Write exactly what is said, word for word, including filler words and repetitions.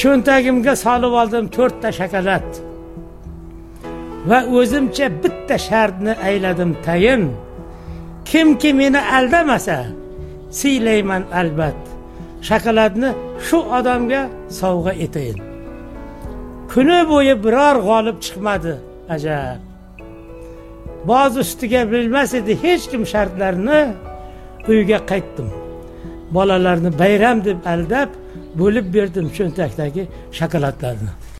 cho'ntagimga solib oldim to'rtta shokolad va o'zimcha bitta shartni ayladim tayin. Kimki meni aldamasa, siylayman albat. Shokoladni shu odamga sovg'a etayin. Kuni bo'yi biror g'olib chiqmadi. Ajab. Boz ustiga bilmas edi hech kim shartlarni. Uyga qaytdim. Bolalarni bayram deb aldab, bo'lib berdim cho'ntakdagi shokoladlarni.